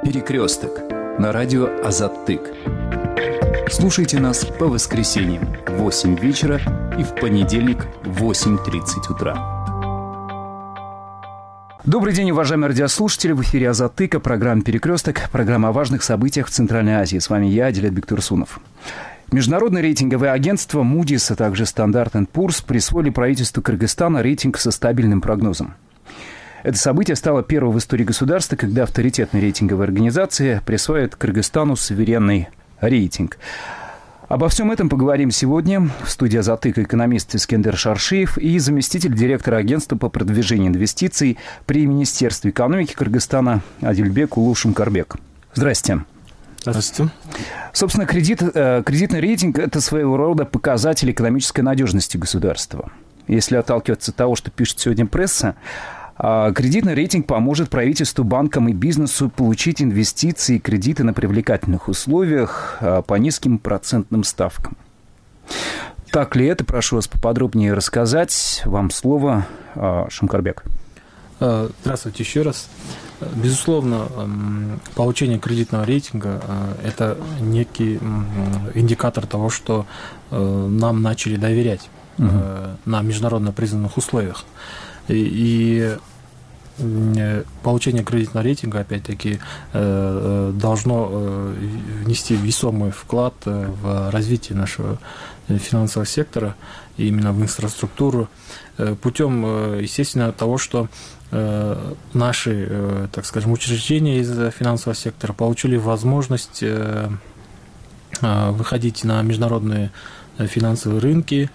«Перекресток» на радио «Азаттык». Слушайте нас по воскресеньям в 8 вечера и в понедельник в 8:30 утра. Добрый день, уважаемые радиослушатели. В эфире «Азаттык», программа «Перекресток», программа о важных событиях в Центральной Азии. С вами я, Адилет Бектурсунов. Международные рейтинговые агентства Moody's, а также Standard & Poor's присвоили правительству Кыргызстана рейтинг со стабильным прогнозом. Это событие стало первым в истории государства, когда авторитетная рейтинговая организация присваивает Кыргызстану суверенный рейтинг. Обо всем этом поговорим сегодня. В студии «Азаттык» экономист Искендер Шаршиев и заместитель директора агентства по продвижению инвестиций при Министерстве экономики Кыргызстана Адильбек Улушумкарбек. Здрасте. Здравствуйте. Собственно, кредитный рейтинг – это своего рода показатель экономической надежности государства. Если отталкиваться от того, что пишет сегодня пресса, кредитный рейтинг поможет правительству, банкам и бизнесу получить инвестиции и кредиты на привлекательных условиях по низким процентным ставкам. Так ли это? Прошу вас поподробнее рассказать. Вам слово, Шумкарбек. Здравствуйте еще раз. Безусловно, получение кредитного рейтинга – это некий индикатор того, что нам начали доверять на международно признанных условиях. И получение кредитного рейтинга, опять-таки, должно внести весомый вклад в развитие нашего финансового сектора, именно в инфраструктуру, путем, естественно, того, что наши, так скажем, учреждения из финансового сектора получили возможность выходить на международные финансовые рынки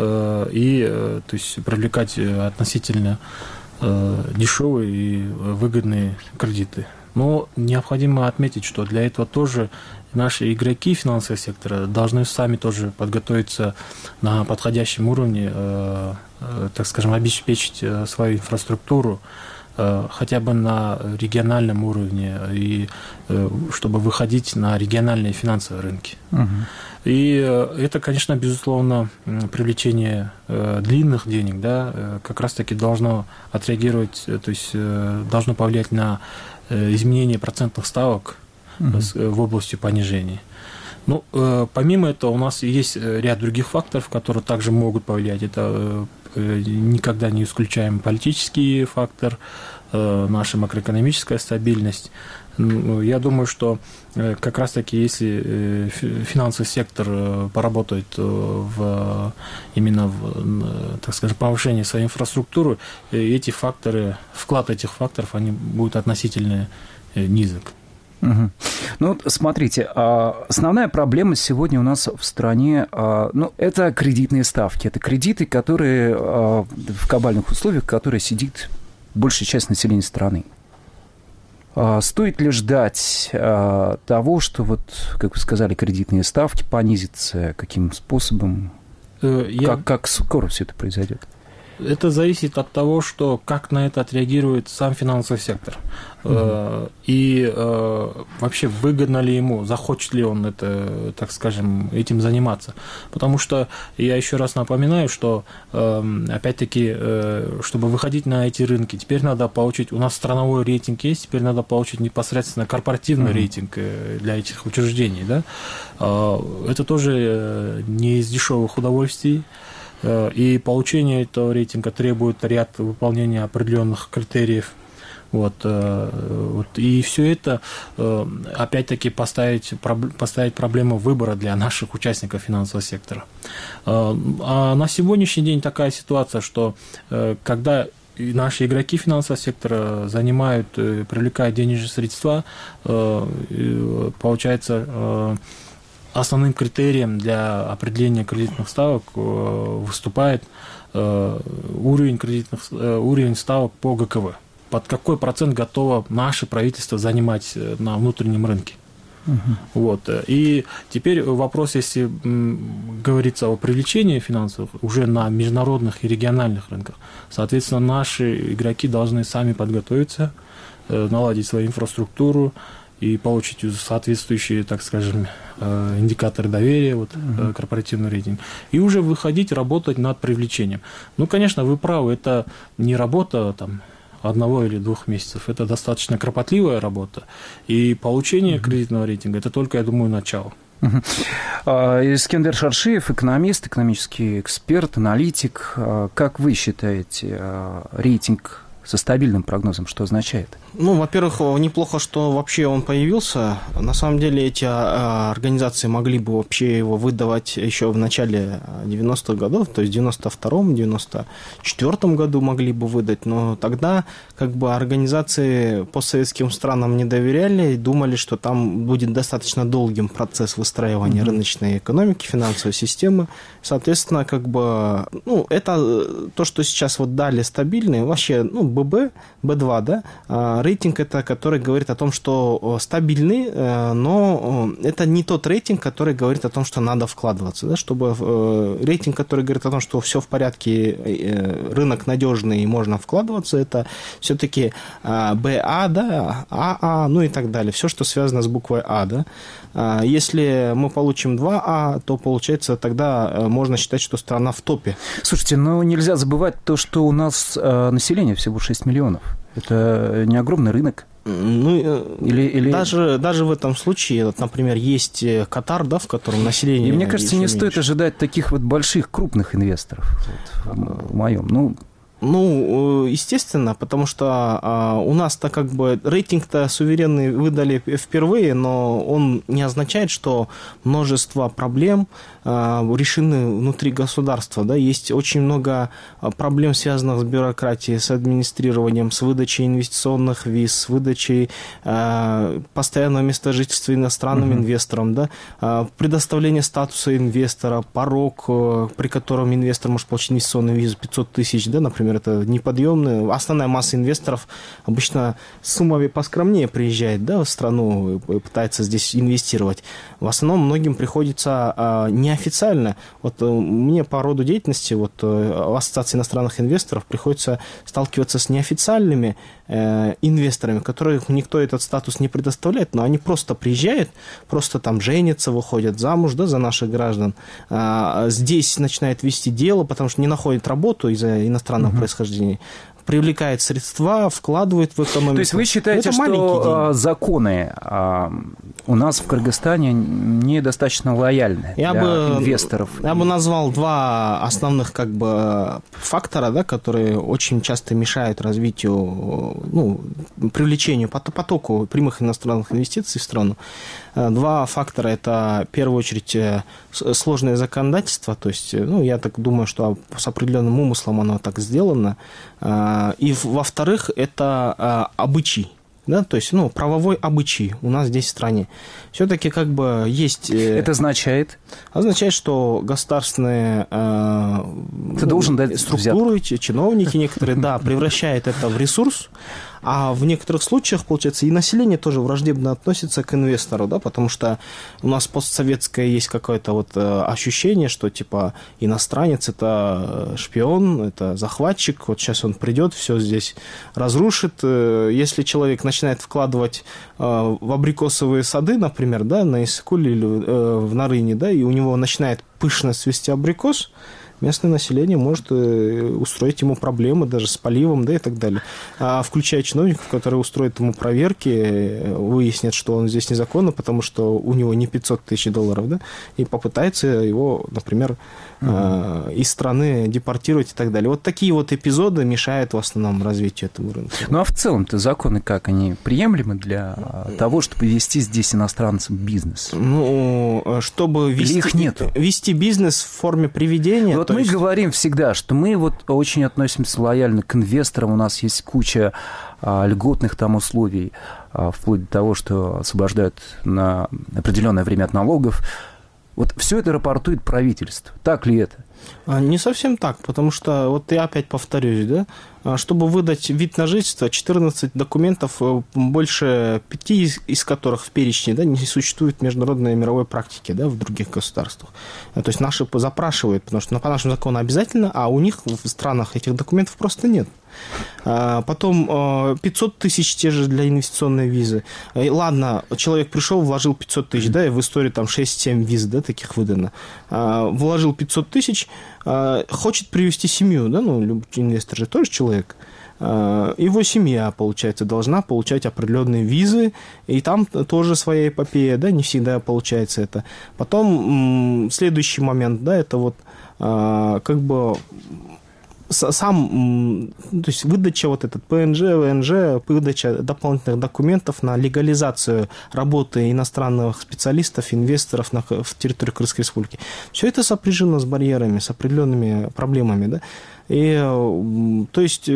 и, то есть, привлекать относительно дешевые и выгодные кредиты. Но необходимо отметить, что для этого тоже наши игроки финансового сектора должны сами тоже подготовиться на подходящем уровне, так скажем, обеспечить свою инфраструктуру хотя бы на региональном уровне, и чтобы выходить на региональные финансовые рынки. И это, конечно, безусловно, привлечение длинных денег, да, как раз-таки должно отреагировать, то есть должно повлиять на изменение процентных ставок в области понижения. Ну, помимо этого, у нас есть ряд других факторов, которые также могут повлиять. Это никогда не исключаем политический фактор, наша макроэкономическая стабильность. Я думаю, что как раз-таки, если финансовый сектор поработает именно в, так скажем, повышении своей инфраструктуры, эти факторы, вклад этих факторов, они будут относительно низок. Ну, вот смотрите, основная проблема сегодня у нас в стране, это кредитные ставки. Это кредиты, которые в кабальных условиях, которые сидит большая часть населения страны. Стоит ли ждать того, что, вот, как вы сказали, кредитные ставки понизятся? Каким способом? Как скоро все это произойдет? Это зависит от того, как на это отреагирует сам финансовый сектор. И вообще выгодно ли ему, захочет ли он это, так скажем, этим заниматься. Потому что я еще раз напоминаю, что опять-таки, чтобы выходить на эти рынки, теперь надо получить, у нас страновой рейтинг есть, теперь надо получить непосредственно корпоративный рейтинг для этих учреждений. Да? Это тоже не из дешевых удовольствий. И получение этого рейтинга требует ряд выполнения определенных критериев. И все это, опять-таки, поставить проблему выбора для наших участников финансового сектора. А на сегодняшний день такая ситуация, что когда наши игроки финансового сектора привлекают денежные средства, получается, основным критерием для определения кредитных ставок выступает уровень ставок по ГКВ. Под какой процент готово наше правительство занимать на внутреннем рынке. И теперь вопрос, если говорится о привлечении финансовых уже на международных и региональных рынках, соответственно, наши игроки должны сами подготовиться, наладить свою инфраструктуру и получить соответствующие, так скажем, индикаторы доверия, корпоративный рейтинг, и уже выходить, работать над привлечением. Ну, конечно, вы правы, это не работа 1 или 2 месяцев. Это достаточно кропотливая работа. И получение кредитного рейтинга – это только, я думаю, начало. Искендер Шаршиев, экономист, экономический эксперт, аналитик. Как вы считаете, рейтинг со стабильным прогнозом что означает? Ну, во-первых, неплохо, что вообще он появился. На самом деле эти организации могли бы вообще его выдавать еще в начале 90-х годов, то есть в 92-м, 94-м году могли бы выдать, но тогда как бы организации постсоветским странам не доверяли и думали, что там будет достаточно долгим процесс выстраивания рыночной экономики, финансовой системы. Соответственно, как бы, ну, это то, что сейчас вот дали стабильный, вообще, ну, ББ, Б2, да, рейтинг это, который говорит о том, что стабильный, но это не тот рейтинг, который говорит о том, что надо вкладываться, да, чтобы рейтинг, который говорит о том, что все в порядке, рынок надежный и можно вкладываться, это все-таки БА, да, АА, ну и так далее, все, что связано с буквой А, да. Если мы получим 2А, то получается тогда можно считать, что страна в топе. Слушайте, но нельзя забывать то, что у нас население всего 6 миллионов. Это не огромный рынок. Ну, или... Даже в этом случае, вот, например, есть Катар, да, в котором население... И мне кажется, не стоит ожидать таких вот больших, крупных инвесторов, вот, в моем. Ну, естественно, потому что у нас-то как бы рейтинг-то суверенный выдали впервые, но он не означает, что множество проблем решены внутри государства. Да? Есть очень много проблем, связанных с бюрократией, с администрированием, с выдачей инвестиционных виз, с выдачей постоянного места жительства иностранным инвесторам, да? Предоставление статуса инвестора, порог, при котором инвестор может получить инвестиционную визу 500 тысяч, да, например, это неподъемная. Основная масса инвесторов обычно с суммами поскромнее приезжает, да, в страну и пытается здесь инвестировать. В основном многим приходится неофициально. Вот мне по роду деятельности, вот в Ассоциации иностранных инвесторов приходится сталкиваться с неофициальными инвесторами, которых никто этот статус не предоставляет, но они просто приезжают, просто там женятся, выходят замуж, да, за наших граждан. Здесь начинают вести дело, потому что не находят работу из-за иностранного происхождения, привлекает средства, вкладывает в экономику. То есть вы считаете, что законы у нас в Кыргызстане недостаточно лояльны для инвесторов? Я бы назвал 2 основных как бы фактора, да, которые очень часто мешают развитию, ну, привлечению, потоку прямых иностранных инвестиций в страну. 2 фактора – это, в первую очередь, сложное законодательство, то есть, ну, я так думаю, что с определенным умыслом оно так сделано. И, во-вторых, это обычай. Да, то есть, ну, правовой обычай у нас здесь в стране. Все-таки как бы есть... Это означает? Означает, что государственные структуры, чиновники некоторые, да, превращают это в ресурс, а в некоторых случаях, получается, и население тоже враждебно относится к инвестору, да, потому что у нас постсоветское есть какое-то вот ощущение, что, типа, иностранец – это шпион, это захватчик, вот сейчас он придет, все здесь разрушит. Если человек начинает вкладывать в абрикосовые сады, например, да, на Иссыкуле или в Нарыне, да, и у него начинает пышно цвести абрикос, местное население может устроить ему проблемы даже с поливом, да, и так далее. Включая чиновников, которые устроят ему проверки, выяснят, что он здесь незаконно, потому что у него не 500 тысяч долларов, да, и попытаются его, например, из страны депортировать и так далее. Вот такие вот эпизоды мешают в основном развитию этого рынка. Ну, а в целом-то законы как? Они приемлемы для того, чтобы вести здесь иностранцам бизнес? Ну, чтобы вести бизнес в форме приведения... Вот мы говорим всегда, что мы вот очень относимся лояльно к инвесторам, у нас есть куча льготных там условий, вплоть до того, что освобождают на определенное время от налогов. Вот все это рапортует правительство. Так ли это? Не совсем так, потому что, вот я опять повторюсь, да, чтобы выдать вид на жительство, 14 документов, больше 5 из которых в перечне, да, не существует международной мировой практики, да, в других государствах. То есть наши запрашивают, потому что по нашему закону обязательно, а у них в странах этих документов просто нет. Потом 500 тысяч те же для инвестиционной визы. И ладно, человек пришел, вложил 500 тысяч, да, и в истории там 6-7 виз, да, таких выдано. Вложил 500 тысяч, хочет привести семью, да, ну, инвестор же тоже человек. его семья, получается, должна получать определенные визы, и там тоже своя эпопея, да, не всегда получается это. Потом следующий момент, да, это вот как бы сам, то есть выдача вот этот ПНЖ, ВНЖ, выдача дополнительных документов на легализацию работы иностранных специалистов, инвесторов в территории Крымской Республики. Все это сопряжено с барьерами, с определенными проблемами, да. И, то есть,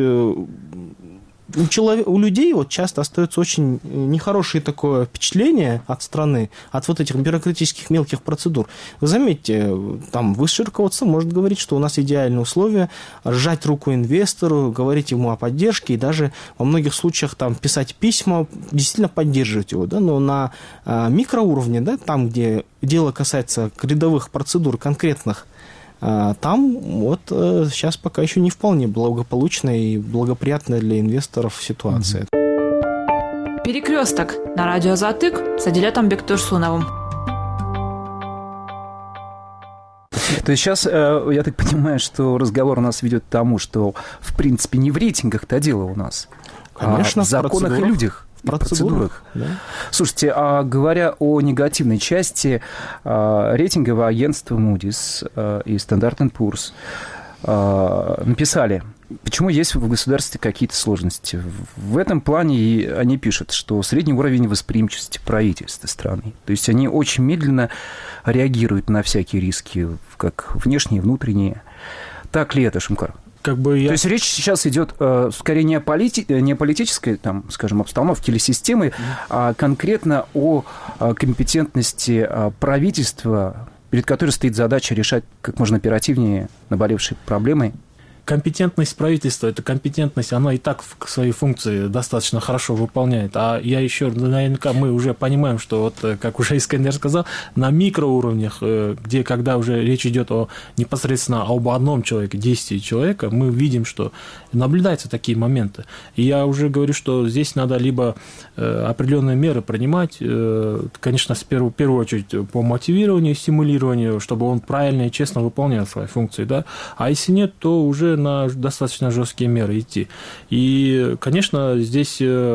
у людей вот часто остается очень нехорошее такое впечатление от страны, от вот этих бюрократических мелких процедур. Вы заметьте, там высшее руководство может говорить, что у нас идеальные условия, сжать руку инвестору, говорить ему о поддержке и даже во многих случаях там писать письма, действительно поддерживать его, да, но на микроуровне, да, там, где дело касается рядовых процедур конкретных, там вот сейчас пока еще не вполне благополучная и благоприятная для инвесторов ситуация. Перекресток на радио Затык с Адилетом Бектурсуновым. То есть сейчас, я так понимаю, что разговор у нас ведет к тому, что, в принципе, не в рейтингах-то дело у нас, конечно, а в законах и людях. В процедурах. Да. Слушайте, а говоря о негативной части, рейтинговое агентство Moody's и Standard & Poor's написали, почему есть в государстве какие-то сложности. В этом плане они пишут, что средний уровень восприимчивости правительства страны. То есть они очень медленно реагируют на всякие риски, как внешние и внутренние. Так ли это, Шумкар? То есть речь сейчас идет скорее не о политической, там, скажем, обстановке или системы, а конкретно о компетентности правительства, перед которой стоит задача решать как можно оперативнее наболевшие проблемы. Компетентность правительства, эта компетентность, она и так свои функции достаточно хорошо выполняет. А я еще, наверняка, мы уже понимаем, что, вот, как уже Искандер сказал, на микроуровнях, где, когда уже речь идет непосредственно об одном человеке, действии человека, мы видим, что наблюдаются такие моменты. И я уже говорю, что здесь надо либо определенные меры принимать, конечно, в первую очередь по мотивированию, стимулированию, чтобы он правильно и честно выполнял свои функции, да? А если нет, то уже на достаточно жесткие меры идти. И, конечно, здесь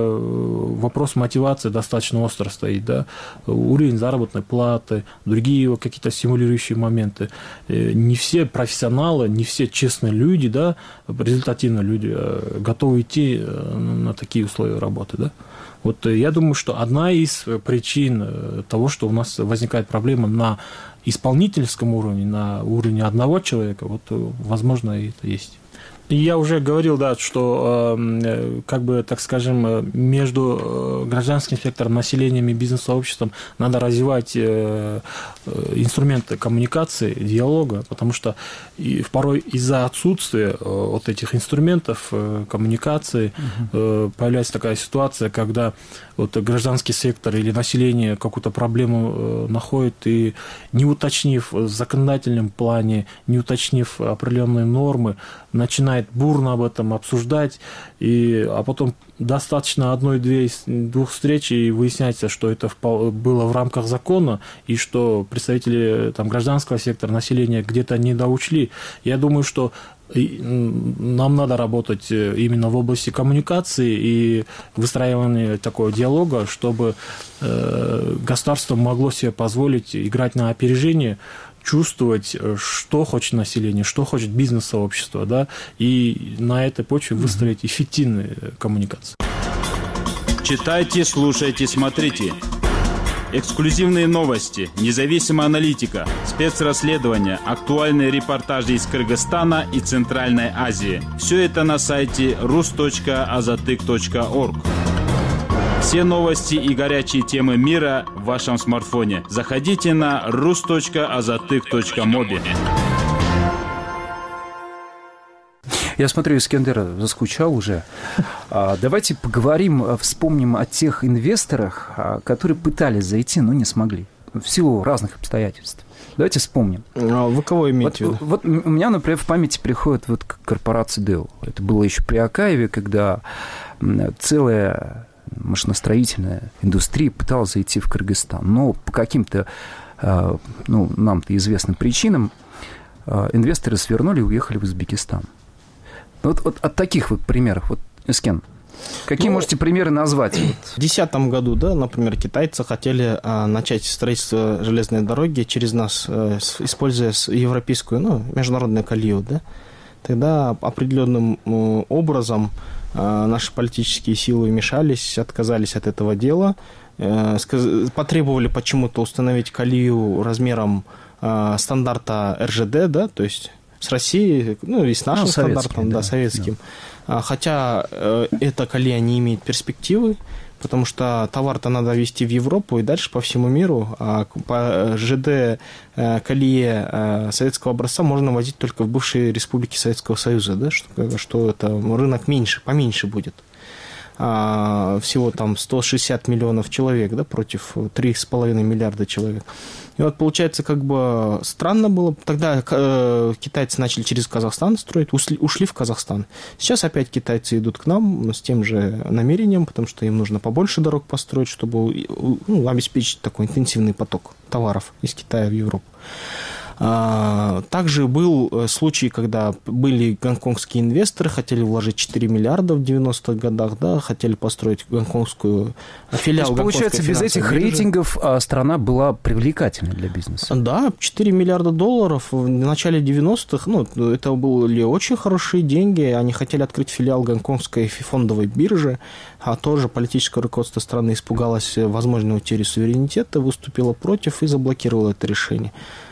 вопрос мотивации достаточно остро стоит, да? Уровень заработной платы, другие какие-то стимулирующие моменты. Не все профессионалы, не все честные люди, да, результативные люди готовы идти на такие условия работы, да? Вот я думаю, что одна из причин того, что у нас возникает проблема на исполнительском уровне, на уровне одного человека, вот, возможно, это есть. И я уже говорил, да, что, как бы, так скажем, между гражданским сектором, населением и бизнес-сообществом надо развивать инструменты коммуникации, диалога, потому что порой из-за отсутствия вот этих инструментов коммуникации появляется такая ситуация, когда вот гражданский сектор или население какую-то проблему находит и, не уточнив в законодательном плане, не уточнив определенные нормы, начинает бурно об этом обсуждать, а потом достаточно одной-двух встреч, и выясняется, что это было в рамках закона, и что представители там, гражданского сектора, населения где-то недоучли. Я думаю, что нам надо работать именно в области коммуникации и выстраивания такого диалога, чтобы государство могло себе позволить играть на опережение, чувствовать, что хочет население, что хочет бизнес-сообщество, да, и на этой почве выстроить эффективные коммуникации. Читайте, слушайте, смотрите. Эксклюзивные новости, независимая аналитика, спецрасследования, актуальные репортажи из Кыргызстана и Центральной Азии. Все это на сайте rus.azatyk.org. Все новости и горячие темы мира в вашем смартфоне. Заходите на rus.azatyk.mobi. Я смотрю, Искандер заскучал уже. Давайте поговорим, вспомним о тех инвесторах, которые пытались зайти, но не смогли. В силу разных обстоятельств. Давайте вспомним. Вы кого имеете в виду? Вот у меня, например, в памяти приходит вот корпорация Dell. Это было еще при Акаеве, когда целая машиностроительная индустрия пыталась зайти в Кыргызстан. Но по каким-то, нам-то известным причинам инвесторы свернули и уехали в Узбекистан. Вот от таких вот примеров. Вот Эскен, какие можете примеры назвать? В 2010 году, да, например, китайцы хотели начать строительство железной дороги через нас, используя европейскую, международную колею, да. Тогда определенным образом наши политические силы вмешались, отказались от этого дела, потребовали почему-то установить колею размером стандарта РЖД, да, то есть с Россией, и с нашим стандартом, да, советским. Да. Хотя эта колея не имеет перспективы, потому что товар-то надо везти в Европу и дальше по всему миру, а по ЖД колее советского образца можно возить только в бывшие республики Советского Союза, да, что это рынок поменьше будет. Всего там 160 миллионов человек, да, против 3,5 миллиарда человек. И вот, получается, странно было. Тогда китайцы начали через Казахстан строить, ушли в Казахстан. Сейчас опять китайцы идут к нам с тем же намерением, потому что им нужно побольше дорог построить, чтобы обеспечить такой интенсивный поток товаров из Китая в Европу. Также был случай, когда были гонконгские инвесторы, хотели вложить 4 миллиарда в 90-х годах, да, хотели построить гонконгскую филиал. То есть, получается, без этих рейтингов страна была привлекательной для бизнеса? Да, 4 миллиарда долларов в начале 90-х, это были очень хорошие деньги, они хотели открыть филиал гонконгской фондовой биржи, а тоже политическое руководство страны испугалось возможной утери суверенитета, выступило против и заблокировало это решение.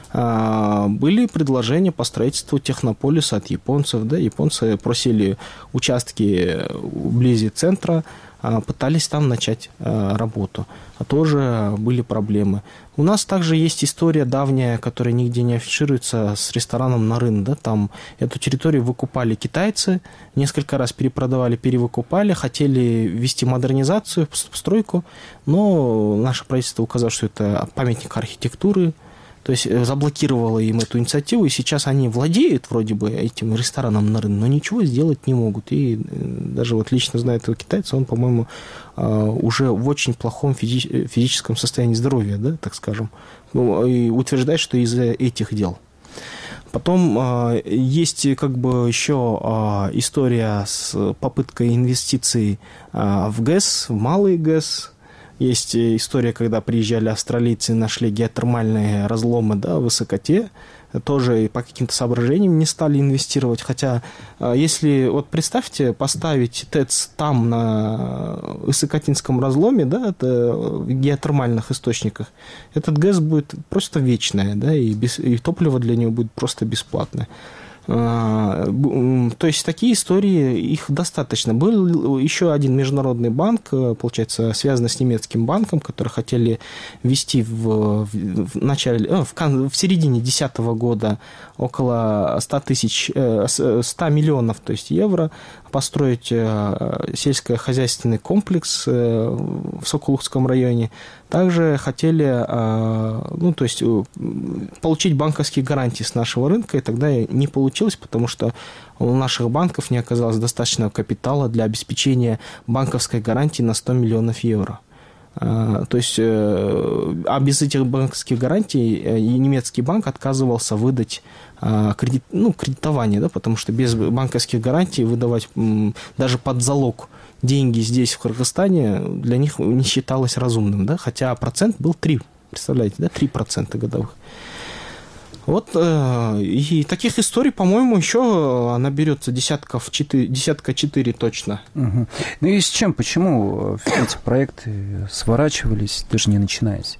Были предложения по строительству технополиса от японцев. Да? Японцы просили участки вблизи центра, пытались там начать работу. А тоже были проблемы. У нас также есть история давняя, которая нигде не афишируется, с рестораном «Нарын». Да? Там эту территорию выкупали китайцы, несколько раз перепродавали, перевыкупали, хотели ввести модернизацию, стройку, но наше правительство указало, что это памятник архитектуры, то есть заблокировало им эту инициативу, и сейчас они владеют вроде бы этим рестораном «Нарын», но ничего сделать не могут. И даже лично знаю этого китайца, он, по-моему, уже в очень плохом физическом состоянии здоровья, да, так скажем, и утверждает, что из-за этих дел. Потом есть еще история с попыткой инвестиций в ГЭС, в малый ГЭС. Есть история, когда приезжали австралийцы, нашли геотермальные разломы, да, в высокоте, тоже по каким-то соображениям не стали инвестировать. Хотя, если, представьте, поставить ТЭЦ там, на высокотинском разломе, да, это в геотермальных источниках, этот ГЭС будет просто вечное, да, и топливо для него будет просто бесплатное. То есть такие истории, их достаточно. Был еще один международный банк, получается, связанный с немецким банком, который хотели ввести в середине 2010 года около 100 миллионов, то есть евро, построить сельскохозяйственный комплекс в Соколукском районе. Также хотели получить банковские гарантии с нашего рынка, и тогда не получилось, потому что у наших банков не оказалось достаточного капитала для обеспечения банковской гарантии на 100 миллионов евро. То есть, без этих банковских гарантий немецкий банк отказывался выдать кредитование, да, потому что без банковских гарантий выдавать даже под залог деньги здесь, в Кыргызстане, для них не считалось разумным, да, хотя процент был 3, представляете, да, 3% годовых. И таких историй, по-моему, еще наберется десятка 4 точно. Угу. И с чем, почему эти проекты сворачивались, даже не начинаясь?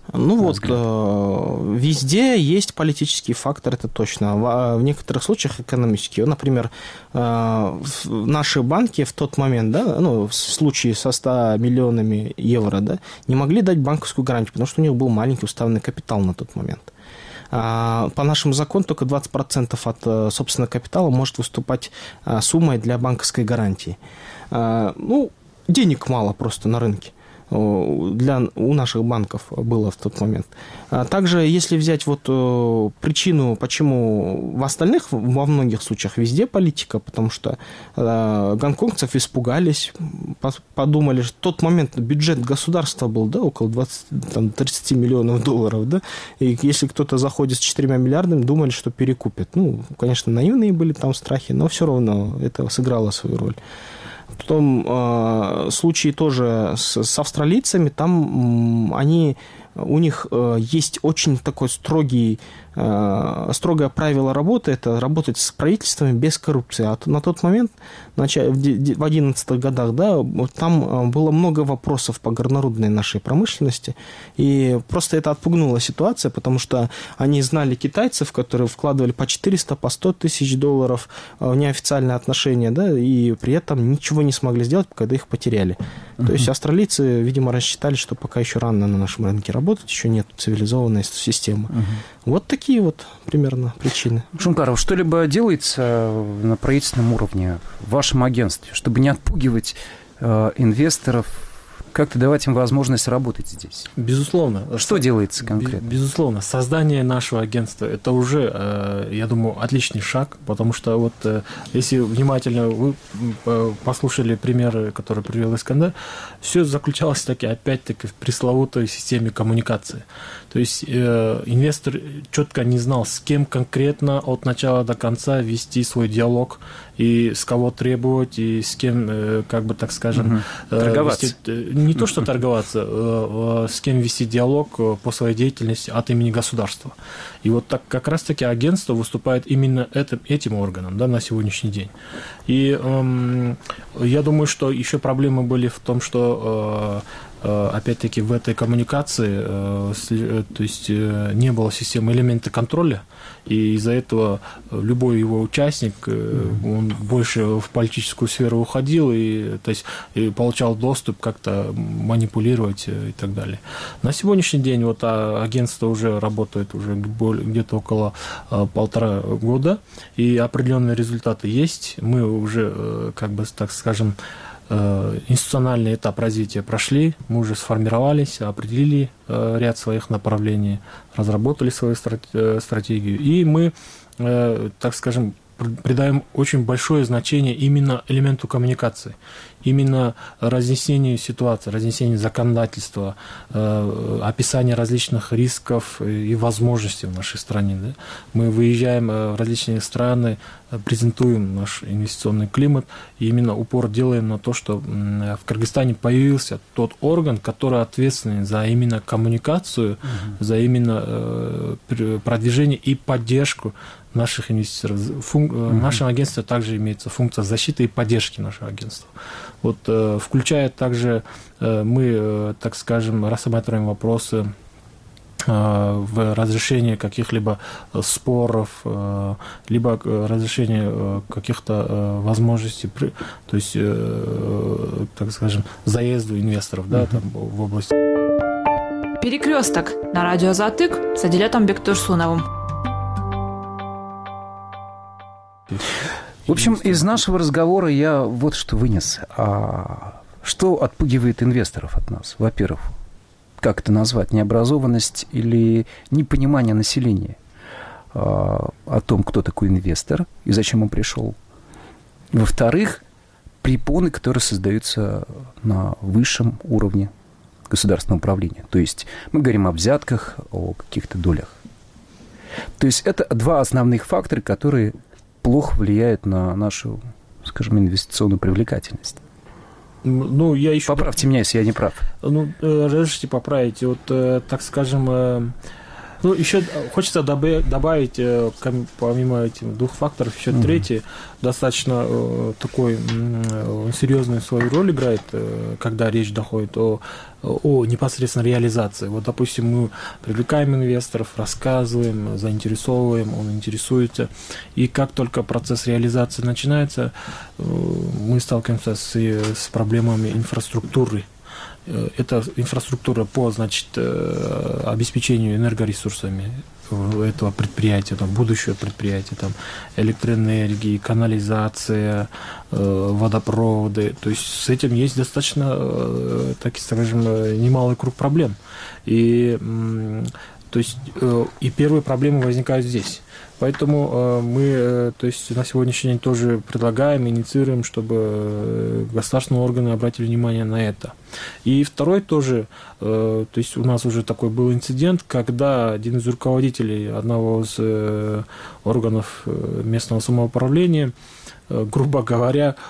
Везде есть политический фактор, это точно. В некоторых случаях экономический. Например, наши банки в тот момент, да, в случае со 100 миллионами евро, да, не могли дать банковскую гарантию, потому что у них был маленький уставный капитал на тот момент. По нашему закону только 20% от собственного капитала может выступать суммой для банковской гарантии. Денег мало просто на рынке. У наших банков было в тот момент. Также, если взять причину, почему во многих случаях везде политика, потому что гонконгцев испугались, подумали, что в тот момент бюджет государства был, да, около 30 миллионов долларов, да, и если кто-то заходит с 4 миллиардами, думали, что перекупят. Конечно, наивные были там страхи, но все равно это сыграло свою роль. Потом случаи тоже с австралийцами, там у них есть очень такой строгое правило работы, это работать с правительствами без коррупции. А на тот момент, в 11-х годах, да, там было много вопросов по горнорудной нашей промышленности, и просто это отпугнула ситуация, потому что они знали китайцев, которые вкладывали по 400, по 100 тысяч долларов в неофициальные отношения, да, и при этом ничего не смогли сделать, когда их потеряли. То есть австралийцы, видимо, рассчитали, что пока еще рано на нашем рынке работать, еще нет цивилизованной системы. Вот такие вот примерно причины. Шункаров, что-либо делается на правительственном уровне в вашем агентстве, чтобы не отпугивать инвесторов, как-то давать им возможность работать здесь? Безусловно. Что делается конкретно? Безусловно. Создание нашего агентства – это уже, я думаю, отличный шаг, потому что вот если внимательно вы послушали примеры, которые привел Искандер, все заключалось таки опять-таки в пресловутой системе коммуникации. То есть инвестор четко не знал, с кем конкретно от начала до конца вести свой диалог, и с кого требовать, и с кем, как бы так скажем, торговаться. Не то, что торговаться, с кем вести диалог по своей деятельности от имени государства. И вот так как раз-таки агентство выступает именно этим органом, да, на сегодняшний день. И я думаю, что еще проблемы были в том, что опять-таки в этой коммуникации, то есть не было системы элемента контроля, и из-за этого любой его участник, он больше в политическую сферу уходил, и, то есть, и получал доступ как-то манипулировать и так далее. На сегодняшний день вот агентство уже работает уже где-то около 1,5 года, и определенные результаты есть. Мы уже, как бы так скажем, институциональный этап развития прошли, мы уже сформировались, определили ряд своих направлений, разработали свою стратегию, и мы, так скажем, придаем очень большое значение именно элементу коммуникации, именно разъяснению ситуации, разъяснению законодательства, описанию различных рисков и возможностей в нашей стране. Да? Мы выезжаем в различные страны, презентуем наш инвестиционный климат, и именно упор делаем на то, что в Кыргызстане появился тот орган, который ответственен за именно коммуникацию, за именно продвижение и поддержку наших инвесторов. В нашем агентстве также имеется функция защиты и поддержки нашего агентства. Вот, включая также, мы, так скажем, рассматриваем вопросы в разрешении каких-либо споров, либо разрешение каких-то возможностей, то есть, так скажем, заезду инвесторов, да, там, в область. Перекресток на радио Затык с Адилетом Бектурсуновым. В общем, из нашего разговора я вот что вынес. Что отпугивает инвесторов от нас? Во-первых, как это назвать? Необразованность или непонимание населения о том, кто такой инвестор и зачем он пришел. Во-вторых, препоны, которые создаются на высшем уровне государственного управления. То есть мы говорим о взятках, о каких-то долях. То есть это два основных фактора, которые плохо влияют на нашу, скажем, инвестиционную привлекательность. Ну, я еще... Поправьте меня, если я не прав. Ну, разрешите поправить. Вот, так скажем, ну, еще хочется добавить, помимо этих двух факторов, еще третий, достаточно такой серьезную свою роль играет, когда речь доходит о непосредственно реализации. Вот, допустим, мы привлекаем инвесторов, рассказываем, заинтересовываем, он интересуется, и как только процесс реализации начинается, мы сталкиваемся с проблемами инфраструктуры. Это инфраструктура по, значит, обеспечению энергоресурсами этого предприятия, там, будущего предприятия, там, электроэнергии, канализация, водопроводы. То есть с этим есть достаточно, так скажем, немалый круг проблем. И, то есть, и первые проблемы возникают здесь. Поэтому мы, то есть, на сегодняшний день тоже предлагаем, инициируем, чтобы государственные органы обратили внимание на это. И второй тоже, то есть у нас уже такой был инцидент, когда один из руководителей одного из органов местного самоуправления, грубо говоря,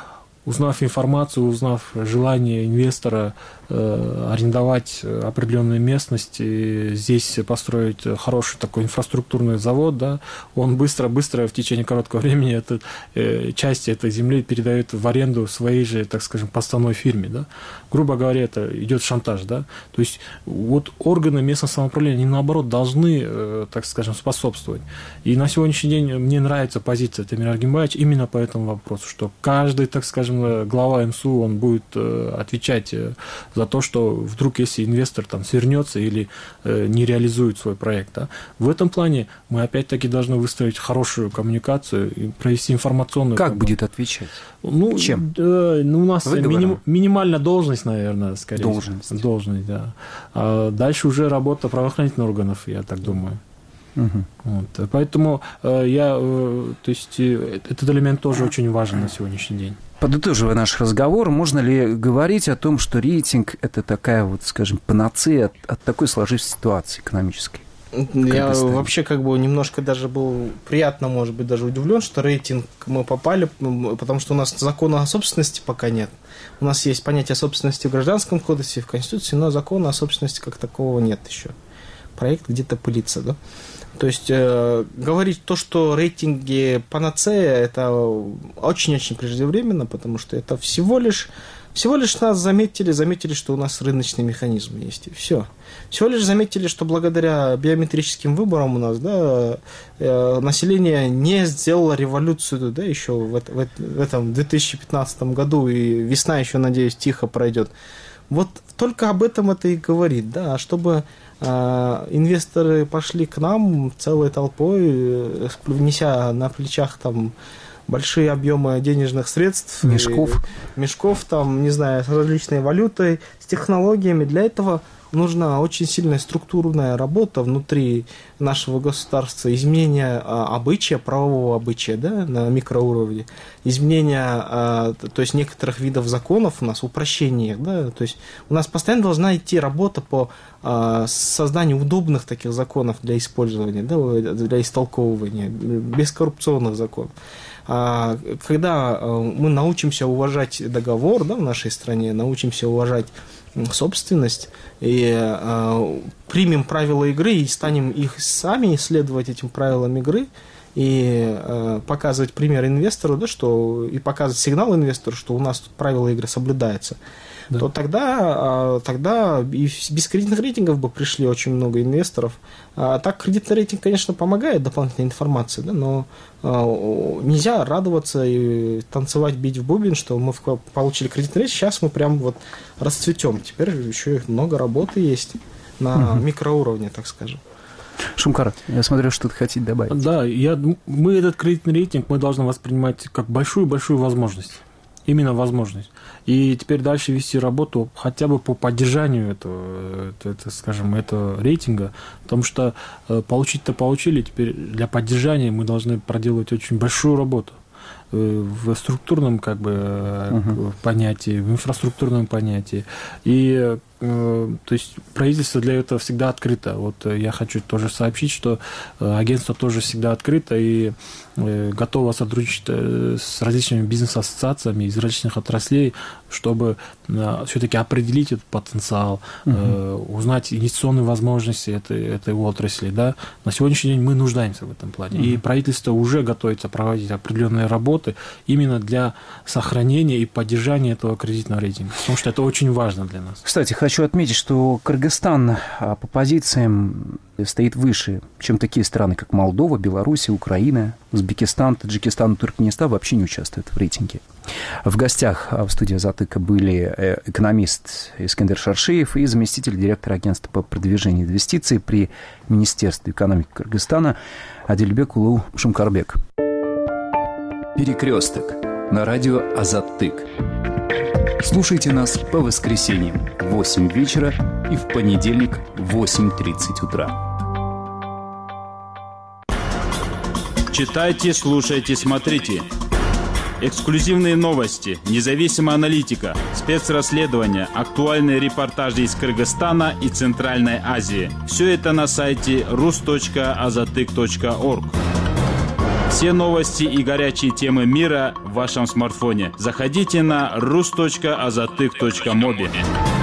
узнав информацию, узнав желание инвестора арендовать определенную местность и здесь построить хороший такой инфраструктурный завод, да, он быстро в течение короткого времени части этой земли передает в аренду своей же, так скажем, подставной фирме. Да. Грубо говоря, это идет шантаж. Да. То есть вот органы местного самоуправления, они наоборот должны, так скажем, способствовать. И на сегодняшний день мне нравится позиция Тамира Аргимбаевича именно по этому вопросу, что каждый, так скажем, глава МСУ, он будет отвечать за то, что вдруг, если инвестор там свернется или не реализует свой проект. Да. В этом плане мы опять-таки должны выстроить хорошую коммуникацию и провести информационную... Как будет отвечать? Ну, чем? У нас минимальная должность, наверное, скорее. Должность, да. А дальше уже работа правоохранительных органов, я так думаю. Вот. Поэтому то есть, этот элемент тоже очень важен на сегодняшний день. Подытоживая наш разговор, можно ли говорить о том, что рейтинг – это такая, вот, скажем, панацея от такой сложившейся ситуации экономической? Я вообще немножко даже был приятно, может быть, даже удивлен, что рейтинг мы попали, потому что у нас закона о собственности пока нет. У нас есть понятие собственности в Гражданском кодексе, в Конституции, но закона о собственности как такового нет еще. Проект где-то пылится, да? То есть говорить то, что рейтинги панацея, это очень-очень преждевременно, потому что это всего лишь нас заметили, что у нас рыночный механизм есть, и все. Всего лишь заметили, что благодаря биометрическим выборам у нас, да, население не сделало революцию, да, еще в этом 2015 году, и весна еще, надеюсь, тихо пройдет. Вот только об этом это и говорит, да, чтобы инвесторы пошли к нам целой толпой, неся на плечах там большие объемы денежных средств, мешков там, не знаю, с различной валютой, с технологиями. Для этого нужна очень сильная структурная работа внутри нашего государства, изменение обычая, правового обычая, да, на микроуровне, изменение, то есть некоторых видов законов у нас, упрощение их, да, то есть у нас постоянно должна идти работа по созданию удобных таких законов для использования, да, для истолковывания, бескоррупционных законов. Когда мы научимся уважать договор, да, в нашей стране, научимся уважать собственность и примем правила игры и станем их сами исследовать, этим правилам игры, и показывать пример инвестору, да, и показывать сигнал инвестору, что у нас тут правила игры соблюдаются, да, то тогда и без кредитных рейтингов бы пришли очень много инвесторов. Так кредитный рейтинг, конечно, помогает дополнительной информации, да, но нельзя радоваться и танцевать, бить в бубен, что мы получили кредитный рейтинг, сейчас мы прям вот расцветем. Теперь еще много работы есть на микроуровне, так скажем. Шумкар, я смотрю, что ты хотите добавить. Да, мы этот кредитный рейтинг мы должны воспринимать как большую-большую возможность. Именно возможность. И теперь дальше вести работу хотя бы по поддержанию этого рейтинга, потому что получить-то получили, теперь для поддержания мы должны проделать очень большую работу в структурном понятии, в инфраструктурном понятии. И то есть правительство для этого всегда открыто. Вот я хочу тоже сообщить, что агентство тоже всегда открыто и готово сотрудничать с различными бизнес-ассоциациями из различных отраслей, чтобы все-таки определить этот потенциал, узнать инвестиционные возможности этой отрасли. Да. На сегодняшний день мы нуждаемся в этом плане. И правительство уже готовится проводить определенные работы именно для сохранения и поддержания этого кредитного рейтинга, потому что это очень важно для нас. Кстати, хочу отметить, что Кыргызстан по позициям стоит выше, чем такие страны, как Молдова, Беларусь, Украина, Узбекистан, Таджикистан, Туркменистан вообще не участвуют в рейтинге. В гостях в студии «Затыка» были экономист Искандер Шаршиев и заместитель директора агентства по продвижению инвестиций при Министерстве экономики Кыргызстана Адильбек Улу Шумкарбек. «Перекресток» на радио «Азаттык». Слушайте нас по воскресеньям в 8 вечера и в понедельник в 8:30 утра. Читайте, слушайте, смотрите. Эксклюзивные новости, независимая аналитика, спецрасследования, актуальные репортажи из Кыргызстана и Центральной Азии. Все это на сайте rus.azatyk.org. Все новости и горячие темы мира в вашем смартфоне. Заходите на rus.azatyk.mobi.